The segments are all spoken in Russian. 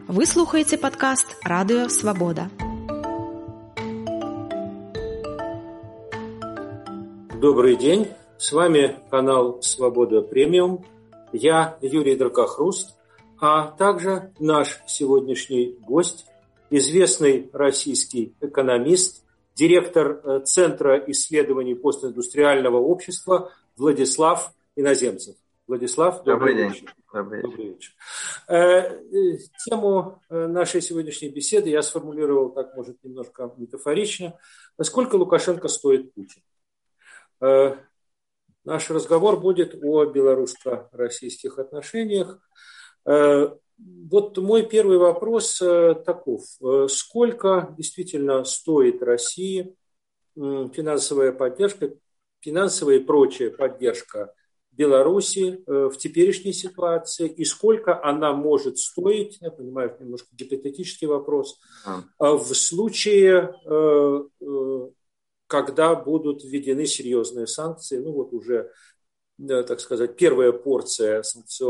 Вы слухаеце падкаст «Радыё Свабода». Добрый день, с вами канал «Свобода Премиум». Я Юрий Дракохруст, а также наш сегодняшний гость, известный российский экономист, директор Центра исследований постиндустриального общества Владислав Иноземцев. Владислав, добрый вечер. Добрый вечер. Тему нашей сегодняшней беседы я сформулировал так, может, немножко метафорично. Насколько Лукашенко стоит Путин? Наш разговор будет о белорусско-российских отношениях. Вот мой первый вопрос таков. Сколько действительно стоит России финансовая поддержка, финансовая и прочая поддержка Беларуси в теперешней ситуации, и сколько она может стоить, я понимаю, это немножко гипотетический вопрос, в случае, когда будут введены серьезные санкции, ну вот уже, так сказать, первая порция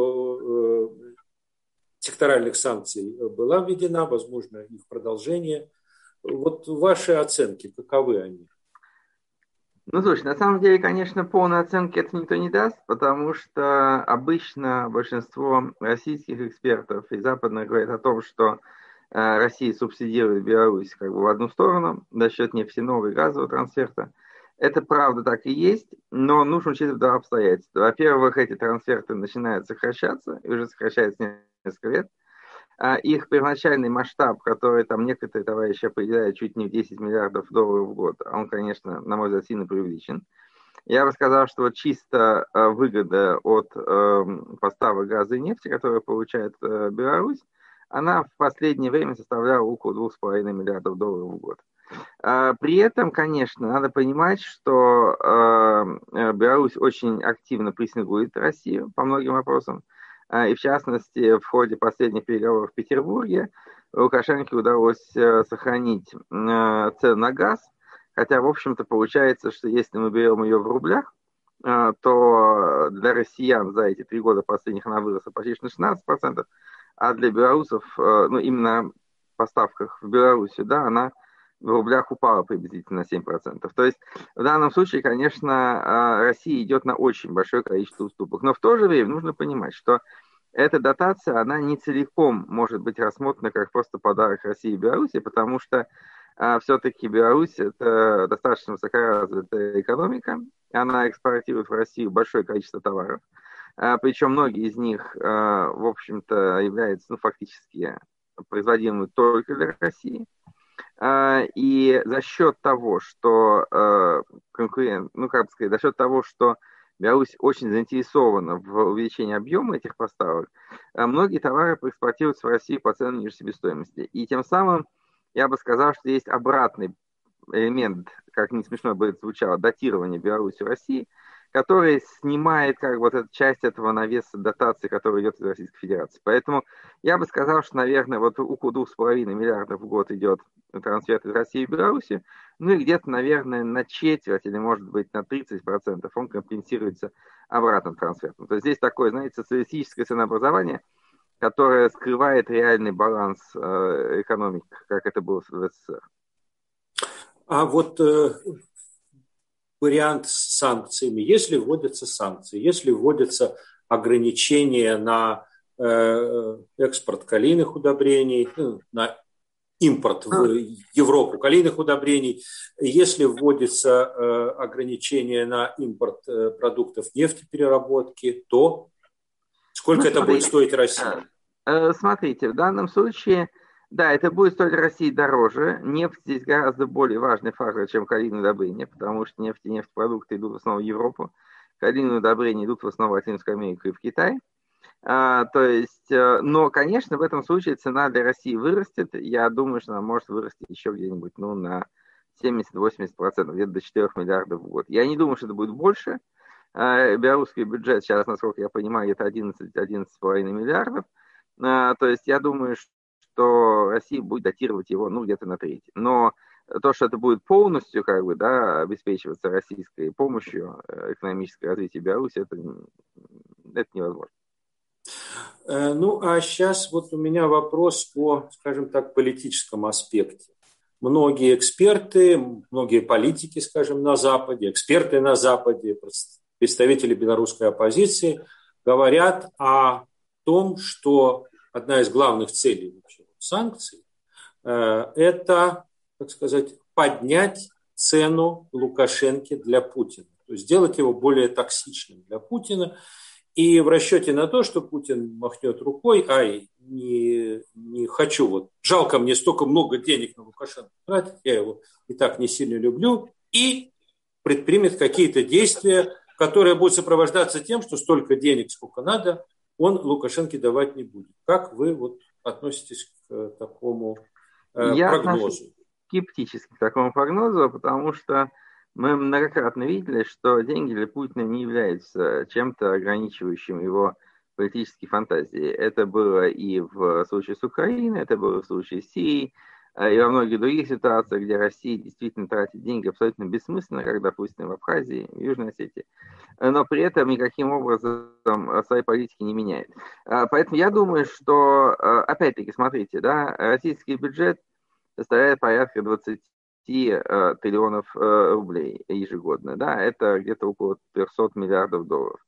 секторальных санкций была введена, возможно, их продолжение. Вот ваши оценки, каковы они? Ну, слушай, на самом деле, конечно, полной оценки это никто не даст, потому что обычно большинство российских экспертов и западных говорят о том, что Россия субсидирует Беларусь как бы в одну сторону за счет нефтяного и газового трансферта. Это правда так и есть, но нужно учитывать два обстоятельства. Во-первых, эти трансферты начинают сокращаться, и уже сокращаются несколько лет. Их первоначальный масштаб, который там некоторые товарищи определяют чуть не в 10 миллиардов долларов в год, он, конечно, на мой взгляд, сильно преувеличен. Я бы сказал, что вот чисто выгода от поставок газа и нефти, которую получает Беларусь, она в последнее время составляла около 2,5 миллиардов долларов в год. При этом, конечно, надо понимать, что Беларусь очень активно прессингует Россию по многим вопросам. И в частности, в ходе последних переговоров в Петербурге Лукашенко удалось сохранить цену на газ, хотя, в общем-то, получается, что если мы берем ее в рублях, то для россиян за эти 3 года последних она выросла почти на 16%, а для белорусов, ну, именно в поставках в Белоруссию, да, она в рублях упала приблизительно на 7%. То есть в данном случае, конечно, Россия идет на очень большое количество уступок. Но в то же время нужно понимать, что эта дотация, она не целиком может быть рассмотрена как просто подарок России и Беларуси, потому что все-таки Беларусь – это достаточно высокоразвитая экономика, она экспортирует в Россию большое количество товаров, причем многие из них, в общем-то, являются, ну, фактически производимыми только для России. И за счет того, что за счет того, что Беларусь очень заинтересована в увеличении объема этих поставок, многие товары экспортируются в Россию по ценам ниже себестоимости. И тем самым я бы сказал, что есть обратный элемент, как не смешно бы это звучало, датирования Беларуси в России, который снимает как бы вот эту часть этого навеса дотации, который идет из Российской Федерации. Поэтому я бы сказал, что, наверное, вот около 2,5 миллиардов в год идет трансфер из России в Беларусь, ну и где-то, наверное, на четверть или, может быть, на 30% он компенсируется обратным трансфертом. То есть здесь такое, знаете, социалистическое ценообразование, которое скрывает реальный баланс экономик, как это было в СССР. А вот вариант с санкциями. Если вводятся санкции, если вводятся ограничения на экспорт калийных удобрений, на импорт в Европу калийных удобрений, если вводятся ограничения на импорт продуктов нефтепереработки, то сколько это будет стоить России? Смотрите, в данном случае, да, это будет стоить России дороже. Нефть здесь гораздо более важный фактор, чем калийные удобрения, потому что нефть и нефтепродукты идут в основном в Европу, калийные удобрения идут в основном в Латинскую Америку и в Китай. Но, конечно, в этом случае цена для России вырастет. Я думаю, что она может вырасти еще где-нибудь на 70-80%, где-то до 4 миллиардов в год. Я не думаю, что это будет больше. Белорусский бюджет сейчас, насколько я понимаю, это 11-11,5 миллиардов. То есть я думаю, что Россия будет датировать его где-то на треть. Но то, что это будет полностью обеспечиваться российской помощью экономическое развитие Беларуси, это невозможно. Ну, а сейчас вот у меня вопрос о, скажем так, политическом аспекте. Многие эксперты, многие политики, скажем, на Западе, эксперты на Западе, представители белорусской оппозиции говорят о том, что одна из главных целей вообще санкций это, так сказать, поднять цену Лукашенко для Путина, то есть сделать его более токсичным для Путина. И в расчете на то, что Путин махнет рукой, ай, не хочу, вот жалко мне столько много денег на Лукашенко тратить, я его и так не сильно люблю, и предпримет какие-то действия, которые будут сопровождаться тем, что столько денег, сколько надо, он Лукашенко давать не будет. Как вы вот относитесь к такому Я прогнозу? отношусь скептически к такому прогнозу, потому что мы многократно видели, что деньги для Путина не являются чем-то ограничивающим его политические фантазии. Это было и в случае с Украиной, это было в случае с Сирией, и во многих других ситуациях, где Россия действительно тратит деньги абсолютно бессмысленно, как, допустим, в Абхазии, в Южной Осетии, но при этом никаким образом своей политики не меняет. Поэтому я думаю, что, опять-таки, смотрите, да, российский бюджет составляет порядка 20 триллионов рублей ежегодно. Да, это где-то около 300 миллиардов долларов.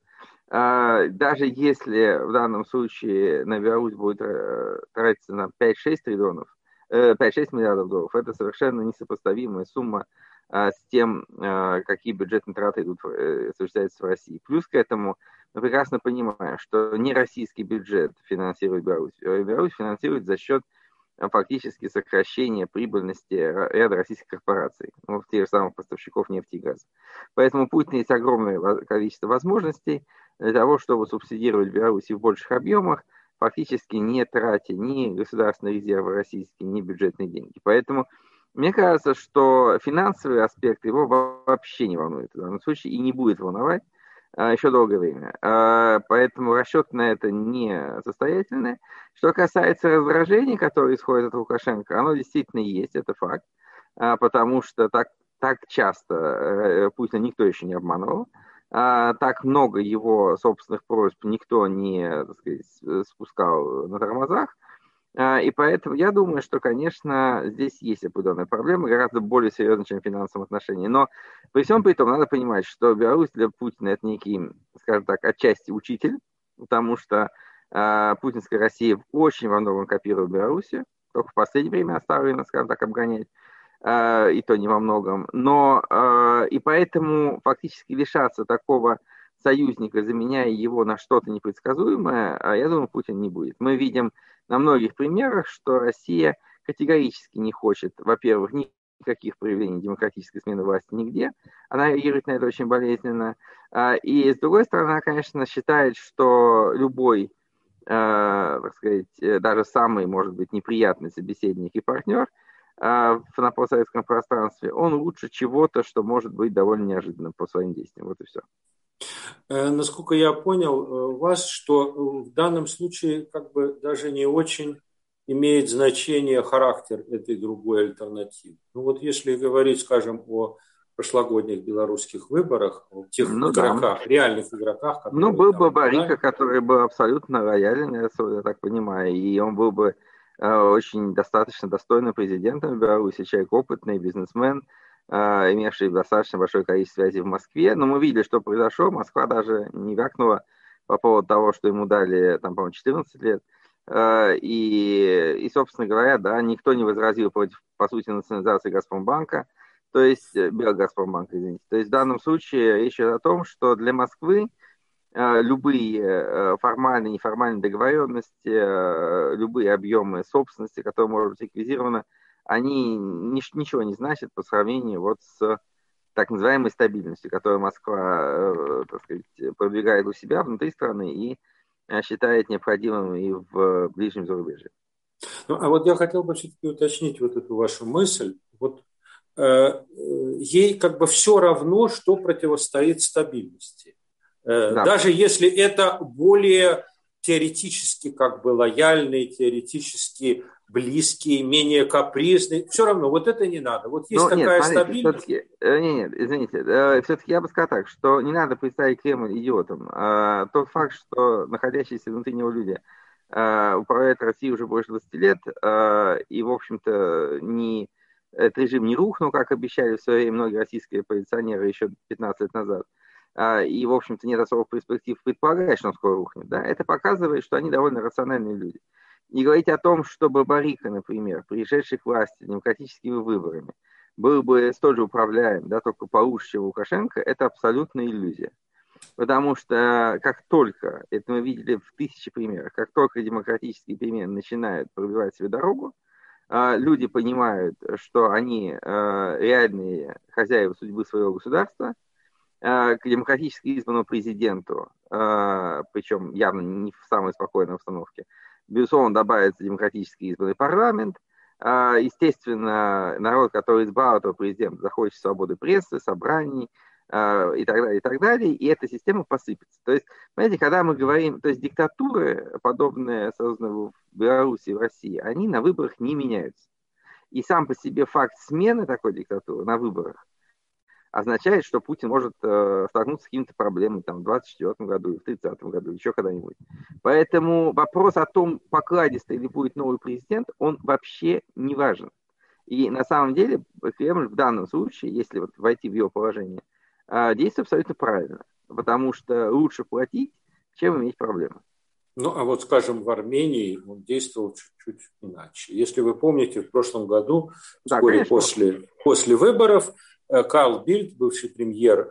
Даже если в данном случае на Беларусь будет тратиться на 5-6 триллионов, 5-6 миллиардов долларов, это совершенно несопоставимая сумма с тем, какие бюджетные траты идут, осуществляются в России. Плюс к этому мы прекрасно понимаем, что не российский бюджет финансирует Беларусь. Беларусь финансирует за счет фактически сокращение прибыльности ряда российских корпораций, тех же самых поставщиков нефти и газа. Поэтому у Путина есть огромное количество возможностей для того, чтобы субсидировать Беларусь в больших объемах, фактически не тратя ни государственные резервы российские, ни бюджетные деньги. Поэтому мне кажется, что финансовый аспект его вообще не волнует в данном случае и не будет волновать еще долгое время. Поэтому расчет на это не состоятельный. Что касается раздражений, которые исходят от Лукашенко, оно действительно есть, это факт, потому что так часто Путина никто еще не обманывал, так много его собственных просьб никто не, так сказать, спускал на тормозах. И поэтому я думаю, что, конечно, здесь есть определенная проблема, гораздо более серьезная, чем в финансовом отношении. Но при всем при этом надо понимать, что Беларусь для Путина это некий, скажем так, отчасти учитель, потому что путинская Россия очень во многом копирует Белоруссию, только в последнее время оставлена, скажем так, обгонять, и то не во многом. Но и поэтому фактически лишаться такого союзника, заменяя его на что-то непредсказуемое, я думаю, Путин не будет. Мы видим на многих примерах, что Россия категорически не хочет, во-первых, никаких проявлений демократической смены власти нигде. Она реагирует на это очень болезненно. И, с другой стороны, она, конечно, считает, что любой, так сказать, даже самый, может быть, неприятный собеседник и партнер на постсоветском пространстве, он лучше чего-то, что может быть довольно неожиданным по своим действиям. Вот и все. Насколько я понял вас, что в данном случае как бы даже не очень имеет значение характер этой другой альтернативы. Ну вот если говорить, скажем, о прошлогодних белорусских выборах, о тех игроках, да, реальных игроках, которые... был бы Барика, который был абсолютно лоялен, я так понимаю, и он был бы очень достаточно достойным президентом Беларуси, человек опытный, бизнесмен, имевший достаточно большое количество связей в Москве. Но мы видели, что произошло. Москва даже не вякнула по поводу того, что ему дали, там, по-моему, 14 лет. И, собственно говоря, да, никто не возразил против, по сути, национализации Газпромбанка, то есть Белгазпромбанка, извините. То есть в данном случае речь идет о том, что для Москвы любые формальные, неформальные договоренности, любые объемы собственности, которые могут быть реквизированы, они ничего не значат по сравнению вот с так называемой стабильностью, которую Москва, так сказать, продвигает у себя внутри страны и считает необходимым и в ближнем зарубежье. Ну, а вот я хотел бы все-таки уточнить вот эту вашу мысль. Вот ей как бы все равно, что противостоит стабильности. Да. Даже если это более теоретически как бы лояльный, теоретически близкий, менее капризный, все равно вот это не надо. Вот есть такая стабильность. Нет, извините, все-таки я бы сказал так, что не надо представить Кремль идиотом. Тот факт, что находящиеся внутри него люди управляет Россией уже больше 20 лет, и, в общем-то, этот режим не рухнул, как обещали в свое время многие российские оппозиционеры еще 15 лет назад. И, в общем-то, нет особых перспектив предполагать, что он скоро рухнет. Да? Это показывает, что они довольно рациональные люди. И говорить о том, чтобы Барика, например, пришедший к власти демократическими выборами, был бы столь же управляем, да, только получше, чем Лукашенко, это абсолютная иллюзия. Потому что как только, это мы видели в тысячи примерах, как только демократические перемены начинают пробивать себе дорогу, люди понимают, что они реальные хозяева судьбы своего государства, к демократически избранному президенту, причем явно не в самой спокойной обстановке, безусловно, добавится демократически избранный парламент. Естественно, народ, который избрал этого президента, захочет свободы прессы, собраний и так далее, и так далее, и эта система посыпется. То есть, понимаете, когда мы говорим, то есть диктатуры, подобные созданные в Беларуси и в России, они на выборах не меняются. И сам по себе факт смены такой диктатуры на выборах означает, что Путин может столкнуться с какими-то проблемами там, в 2024 году, в 2030 году, еще когда-нибудь. Поэтому вопрос о том, покладистый ли будет новый президент, он вообще не важен. И на самом деле Кремль в данном случае, если вот войти в его положение, действует абсолютно правильно. Потому что лучше платить, чем иметь проблемы. Ну, а вот, скажем, в Армении он действовал чуть-чуть иначе. Если вы помните, в прошлом году, вскоре после выборов, Карл Бильд, бывший премьер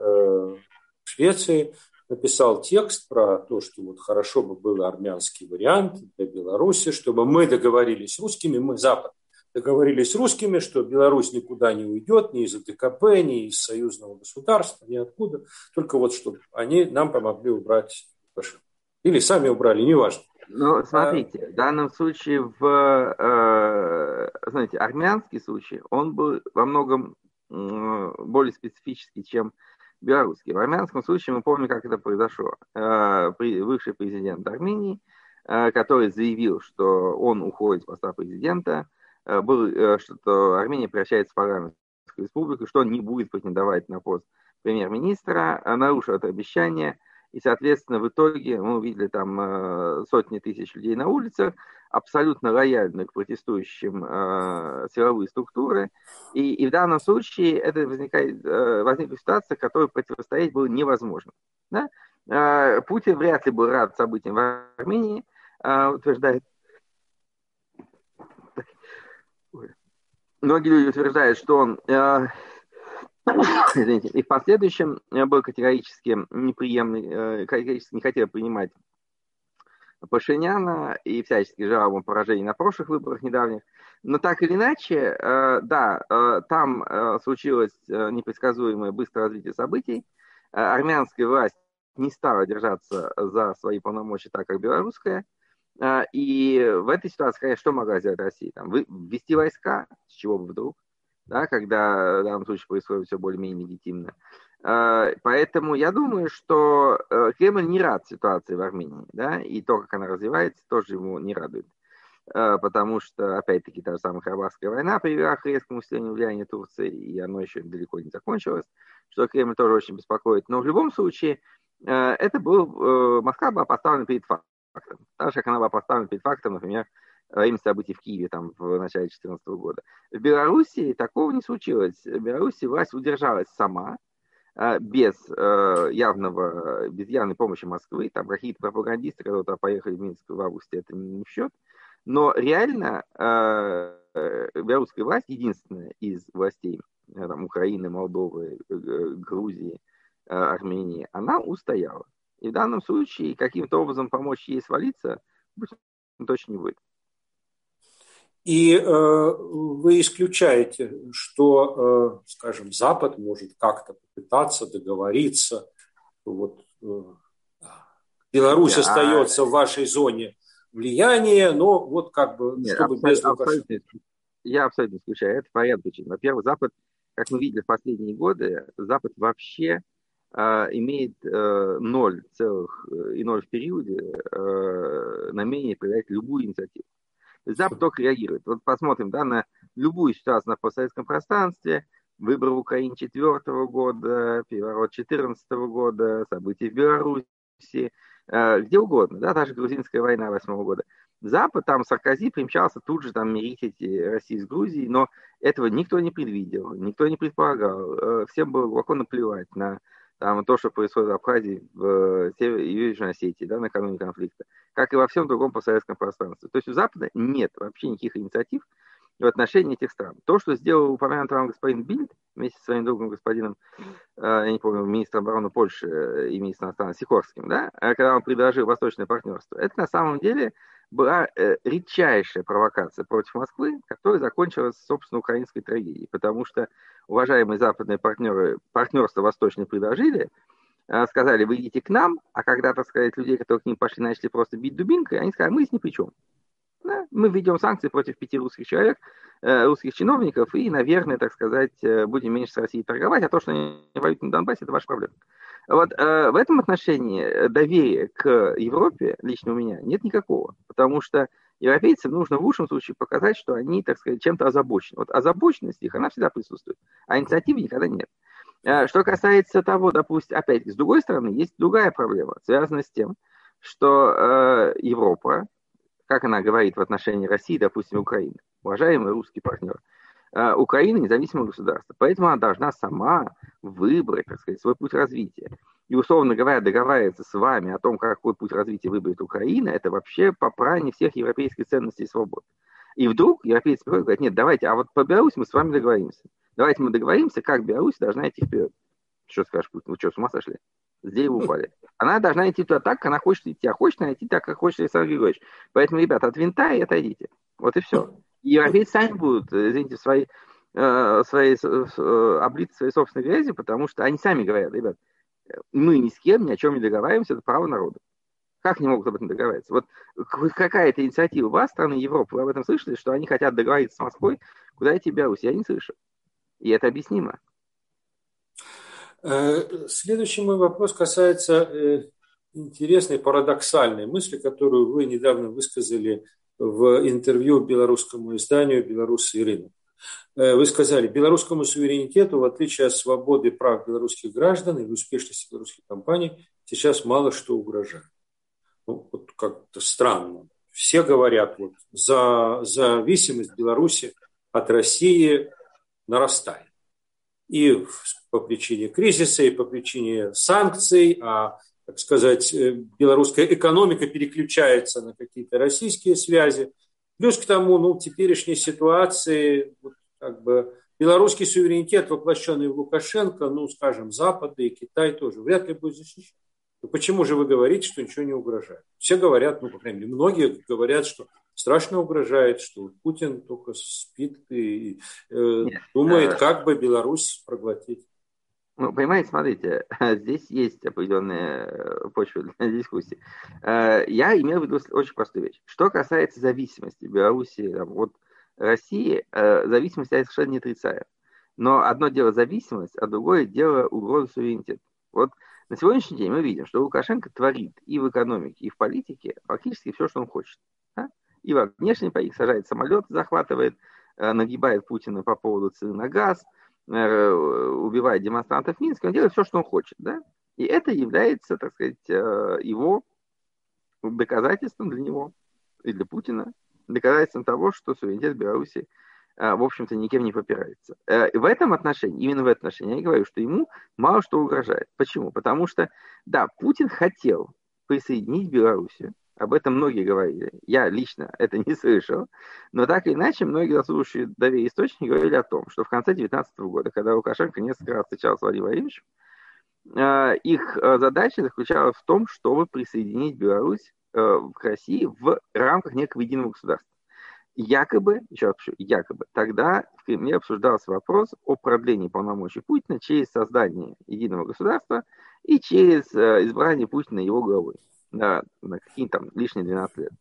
Швеции, написал текст про то, что вот хорошо бы был армянский вариант для Беларуси, чтобы мы договорились с русскими, мы, Запад, договорились с русскими, что Беларусь никуда не уйдет, ни из АДКБ, ни из союзного государства, ни откуда, только вот чтобы они нам помогли убрать Лукашенко. Или сами убрали, неважно. Ну, смотрите, в данном случае, знаете, армянский случай, он был во многом более специфический, чем белорусский. В армянском случае мы помним, как это произошло. Бывший президент Армении, который заявил, что он уходит с поста президента, что Армения превращается в парламентскую республику, что он не будет претендовать на пост премьер-министра, нарушил это обещание. И, соответственно, в итоге мы увидели там сотни тысяч людей на улицах, абсолютно лояльных к протестующим силовые структуры. И в данном случае это возникла ситуация, которой противостоять было невозможно. Да? Путин вряд ли был рад событиям в Армении, утверждает. Многие люди утверждают, что он... Извините, и в последующем был категорически не хотел принимать Пашиняна и всячески желал ему поражений на прошлых выборах недавних. Но так или иначе, там случилось непредсказуемое быстрое развитие событий. Армянская власть не стала держаться за свои полномочия так, как белорусская. И в этой ситуации, конечно, что могла сделать Россия? Там, ввести войска, с чего бы вдруг? Да, когда в данном случае происходит все более-менее легитимно. Поэтому я думаю, что Кремль не рад ситуации в Армении, да, и то, как она развивается, тоже ему не радует. Потому что, опять-таки, та же самая Карабахская война привела к резкому усилению влияния Турции, и оно еще далеко не закончилось, что Кремль тоже очень беспокоит. Но в любом случае, Москва была поставлена перед фактом. Так же, как она была поставлена перед фактом, например, во время событий в Киеве там, в начале 2014 года. В Беларуси такого не случилось. В Беларуси власть удержалась сама, без явной помощи Москвы. Там какие-то пропагандисты, которые туда поехали в Минск в августе, это не в счет. Но реально белорусская власть, единственная из властей там, Украины, Молдовы, Грузии, Армении, она устояла. И в данном случае каким-то образом помочь ей свалиться точно не будет. И вы исключаете, что, скажем, Запад может как-то попытаться договориться. Вот, Беларусь остается в вашей зоне влияния, но вот как бы, чтобы без Лукашенко. Я абсолютно исключаю это по ряду причин. Во-первых, Запад, как мы видели в последние годы, Запад вообще имеет 0 в периоде намерение проявлять любую инициативу. Запад только реагирует. Вот посмотрим на любую ситуацию на постсоветском пространстве, выборы в Украине 2004 года, переворот 2014 года, события в Беларуси, где угодно, да, даже грузинская война 2008 года. Запад, там Саркози примчался тут же там мирить эти Россию с Грузией, но этого никто не предвидел, никто не предполагал. Всем было глубоко наплевать на там, то, что происходит в Абхазии, в Южной Осетии, да, накануне конфликта, как и во всем другом постсоветском пространстве. То есть у Запада нет вообще никаких инициатив в отношении этих стран. То, что сделал упомянутый вам господин Бильд вместе со своим другом господином, я не помню, министром обороны Польши и министром иностранных Сикорским, да, когда он предложил восточное партнерство, это на самом деле была редчайшая провокация против Москвы, которая закончилась, собственно, украинской трагедией. Потому что уважаемые западные партнеры партнерство восточное предложили, сказали, вы идите к нам, а когда, так сказать, людей, которые к ним пошли, начали просто бить дубинкой, они сказали, мы здесь ни при чем. Да? Мы введем санкции против 5 русских человек, русских чиновников, и, наверное, так сказать, будем меньше с Россией торговать, а то, что они воюют на Донбассе, это ваша проблема. Вот в этом отношении доверия к Европе лично у меня нет никакого, потому что европейцам нужно в лучшем случае показать, что они, так сказать, чем-то озабочены. Вот озабоченность их, она всегда присутствует, а инициативы никогда нет. Что касается того, допустим, опять, с другой стороны, есть другая проблема, связанная с тем, что Европа, как она говорит в отношении России, допустим, Украины, уважаемый русский партнер, Украина независимое государство, поэтому она должна сама выбрать, так сказать, свой путь развития. И, условно говоря, договариваться с вами о том, какой путь развития выберет Украина, это вообще попрание всех европейских ценностей и свобод. И вдруг европейцы приходят и говорят, нет, давайте, а вот по Беларуси мы с вами договоримся. Давайте мы договоримся, как Беларусь должна идти вперед. Что скажешь, Путин, вы что, с ума сошли? С дерева упали. Она должна идти туда так, как она хочет идти, а хочет она идти так, как хочет Александр Григорьевич. Поэтому, ребята, от винта и отойдите. Вот и все. И европейцы сами будут, извините, облиться своей собственной грязью, потому что они сами говорят, ребят, мы ни с кем ни о чем не договариваемся, это право народа. Как они могут об этом договариваться? Вот какая-то инициатива у вас, страны Европы, вы об этом слышали, что они хотят договориться с Москвой, куда идти Беларусь? Я не слышу. И это объяснимо. Следующий мой вопрос касается интересной парадоксальной мысли, которую вы недавно высказали в интервью белорусскому изданию «Белорусский рынок». Вы сказали, белорусскому суверенитету, в отличие от свободы прав белорусских граждан и успешности белорусских компаний, сейчас мало что угрожает. Ну, вот как-то странно. Все говорят, вот, зависимость Беларуси от России нарастает. И по причине кризиса, и по причине санкций, так сказать, белорусская экономика переключается на какие-то российские связи. Плюс к тому, теперешней ситуации, как бы, белорусский суверенитет, воплощенный в Лукашенко, скажем, Запад и Китай тоже, вряд ли будет защищен. Почему же вы говорите, что ничего не угрожает? Все говорят, по крайней мере, многие говорят, что страшно угрожает, что Путин только спит и думает, как бы Беларусь проглотить. Понимаете, смотрите, здесь есть определенная почва для дискуссии. Я имел в виду очень простую вещь. Что касается зависимости Беларуси от России, зависимость я совершенно не отрицаю. Но одно дело зависимость, а другое дело угроза суверенитета. Вот на сегодняшний день мы видим, что Лукашенко творит и в экономике, и в политике фактически все, что он хочет. Да? И во внешней политике сажает самолет, захватывает, нагибает Путина по поводу цены на газ, убивает демонстрантов в Минске, он делает все, что он хочет. Да? И это является, так сказать, его доказательством для него и для Путина, доказательством того, что суверенитет Беларуси, в общем-то, никем не попирается. В этом отношении, именно в этом отношении, я говорю, что ему мало что угрожает. Почему? Потому что, да, Путин хотел присоединить Белоруссию, об этом многие говорили, я лично это не слышал, но так или иначе, многие заслуживающие доверия источники говорили о том, что в конце 2019 года, когда Лукашенко несколько раз встречался с Владимиром Владимировичем, их задача заключалась в том, чтобы присоединить Беларусь к России в рамках некого единого государства. Якобы, еще раз пишу, якобы, тогда в Кремле обсуждался вопрос о продлении полномочий Путина через создание единого государства и через избрание Путина его главой на какие-то там лишние 12 лет.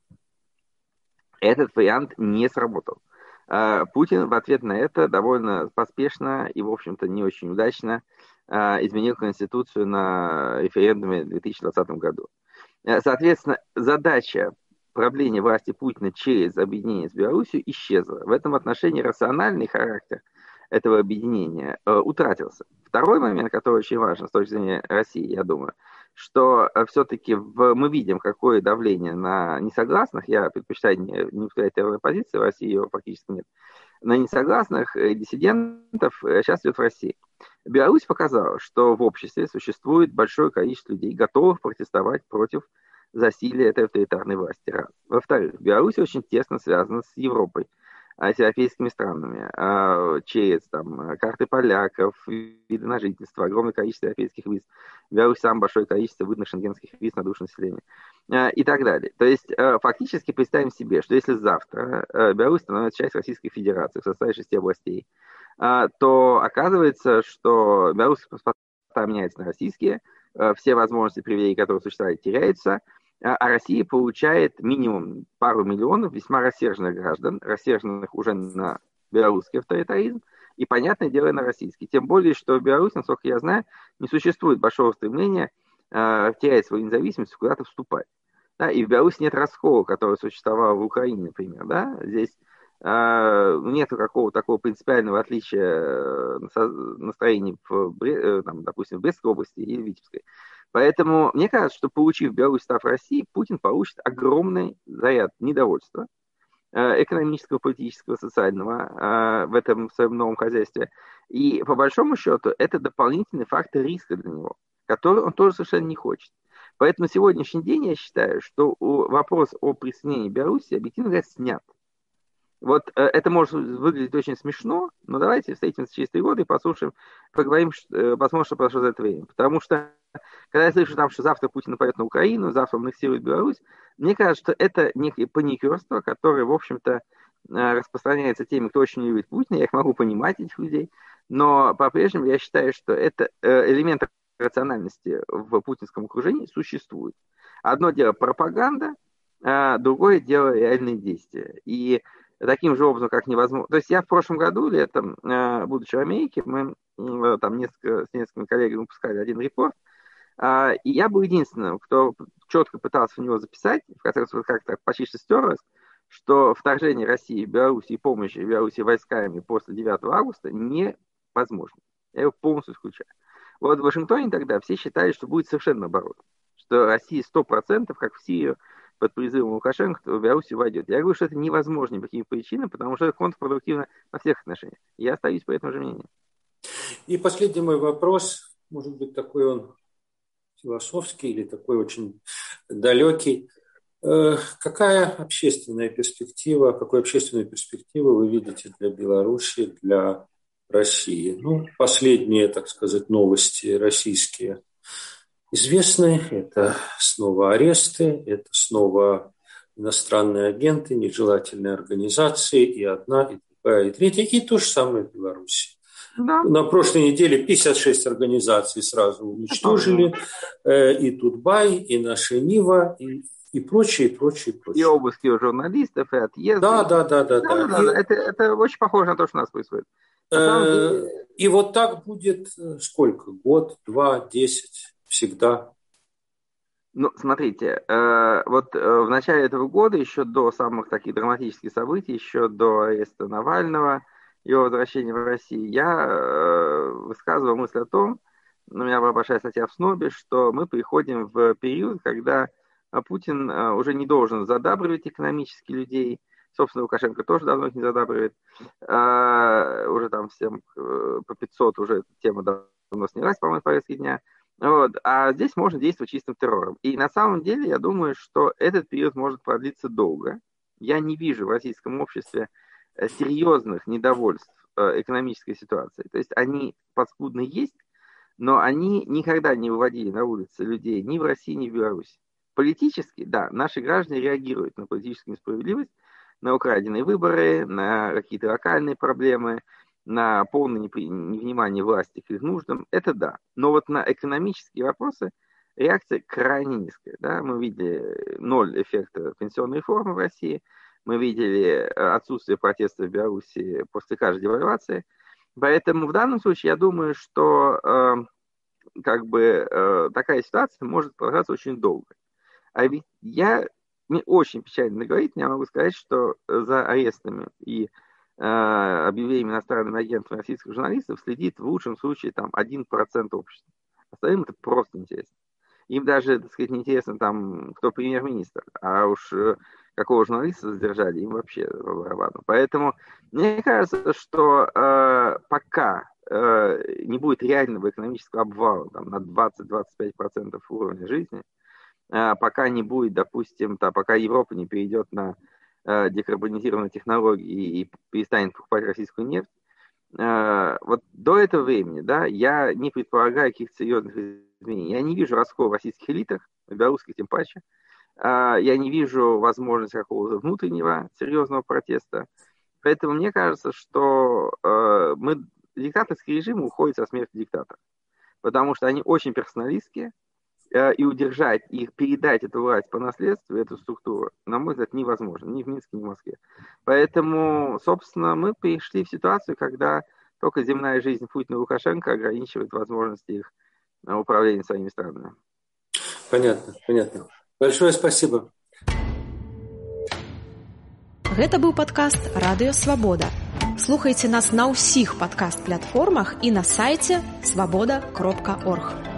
Этот вариант не сработал. Путин в ответ на это довольно поспешно и, в общем-то, не очень удачно изменил Конституцию на референдуме в 2020 году. Соответственно, задача правление власти Путина через объединение с Беларусью исчезло. В этом отношении рациональный характер этого объединения утратился. Второй момент, который очень важен с точки зрения России, я думаю, что все-таки мы видим, какое давление на несогласных, я предпочитаю не употреблять термин оппозиции, в России ее фактически нет, на несогласных диссидентов сейчас идет в России. Беларусь показала, что в обществе существует большое количество людей, готовых протестовать против засилия этой авторитарной власти. Раз. Во-вторых, Беларусь очень тесно связана с Европой, с европейскими странами, через карты поляков, виды на жительство, огромное количество европейских виз. Беларусь самое большое количество выданных шенгенских виз на душу населения и так далее. То есть фактически представим себе, что если завтра Беларусь становится частью Российской Федерации в составе 6 областей, то оказывается, что белорусские паспорта меняются на российские, все возможности привилегий, которые существовали, теряются, а Россия получает минимум пару миллионов весьма рассерженных граждан, рассерженных уже на белорусский авторитаризм, и, понятное дело, на российский. Тем более, что в Беларуси, насколько я знаю, не существует большого стремления терять свою независимость, куда-то вступать. Да? И в Беларуси нет раскола, который существовал в Украине, например. Да? Здесь нет какого-то такого принципиального отличия настроений, допустим, в Брестской области или в Витебской. Поэтому мне кажется, что получив Беларусь, став Россией, Путин получит огромный заряд недовольства экономического, политического, социального в этом своем новом хозяйстве. И по большому счету это дополнительный фактор риска для него, который он тоже совершенно не хочет. Поэтому на сегодняшний день я считаю, что вопрос о присоединении Беларуси объективно говоря снят. Вот это может выглядеть очень смешно, но давайте встретимся через 3 года и послушаем, поговорим, посмотрим, что прошло за это время. Потому что, когда я слышу, что завтра Путин нападет на Украину, завтра он аннексирует Беларусь, мне кажется, что это некое паникерство, которое, в общем-то, распространяется теми, кто очень любит Путина. Я их могу понимать, этих людей. Но по-прежнему я считаю, что это элемент рациональности в путинском окружении существует. Одно дело пропаганда, другое дело реальные действия. И таким же образом, как невозможно. То есть я в прошлом году, летом, будучи в Америке, мы с несколькими коллегами выпускали один репорт, и я был единственным, кто четко пытался в него записать, в котором как-то почти что стерлось, что вторжение России в Беларусь и помощь Беларуси войсками после 9 августа невозможно. Я его полностью исключаю. Вот в Вашингтоне тогда все считали, что будет совершенно наоборот. Что Россия 100%, как в Сирию, под призывом Лукашенко в Беларуси войдет. Я говорю, что это невозможно по каким причинам, потому что это контрпродуктивно во всех отношениях. Я остаюсь по этому же мнению. И последний мой вопрос, может быть, такой он философский или такой очень далекий. Какую общественную перспективу вы видите для Беларуси, для России? Последние, так сказать, новости российские известны. Это снова аресты, это снова иностранные агенты, нежелательные организации, и одна, и другая, и третья, и то же самое в Беларуси. Да. На прошлой неделе 56 организаций сразу уничтожили, и Тутбай, и наша Нива, и прочее, и прочее, и прочее. И обыски у журналистов, и отъезды. Да. Это очень похоже на то, что у нас происходит. И вот так будет сколько? Год, 2, 10, всегда? Смотрите, вот в начале этого года, еще до самых таких драматических событий, еще до ареста Навального, его возвращения в Россию, я высказывал мысль о том, у меня была большая статья в СНОБе, что мы приходим в период, когда Путин уже не должен задабривать экономически людей. Собственно, Лукашенко тоже давно их не задабривает. Уже там всем по 500 уже эта тема давно снялась, по-моему, в повестке дня. Вот. А здесь можно действовать чистым террором. И на самом деле я думаю, что этот период может продлиться долго. Я не вижу в российском обществе серьезных недовольств экономической ситуацией. То есть они подспудно есть, но они никогда не выводили на улицы людей ни в России, ни в Беларуси. Политически, да, наши граждане реагируют на политическую несправедливость, на украденные выборы, на какие-то локальные проблемы, на полное невнимание власти к их нуждам. Это да. Но вот на экономические вопросы реакция крайне низкая. Да? Мы видели 0 эффекта пенсионной реформы в России, мы видели отсутствие протеста в Беларуси после каждой девальвации. Поэтому в данном случае я думаю, что такая ситуация может продолжаться очень долго. А ведь мне очень печально говорить, я могу сказать, что за арестами и объявлениями иностранным агентом российских журналистов следит в лучшем случае 1% общества. Остальным это просто интересно. Им даже, так сказать, неинтересно там, кто премьер-министр, а уж какого журналиста задержали, им вообще по барабану. Поэтому мне кажется, что пока не будет реального экономического обвала там, на 20-25% уровня жизни, пока не будет, допустим, пока Европа не перейдет на декарбонизированные технологии и перестанет покупать российскую нефть, вот до этого времени, да, я не предполагаю каких-то серьезных изменений. Я не вижу раскола в российских элитах, в белорусских тем паче. Я не вижу возможности какого-то внутреннего серьезного протеста. Поэтому мне кажется, что диктаторские режимы уходят со смертью диктатора. Потому что они очень персоналистские, и удержать их, передать эту власть по наследству, эту структуру, на мой взгляд, невозможно. Ни в Минске, ни в Москве. Поэтому, собственно, мы пришли в ситуацию, когда только земная жизнь Путина и Лукашенко ограничивает возможности их управления своими странами. Понятно. Большое спасибо. Гэта быў падкаст «Радыё Свабода». Слухайце нас на ўсіх падкаст-платформах і на сайце swaboda.org.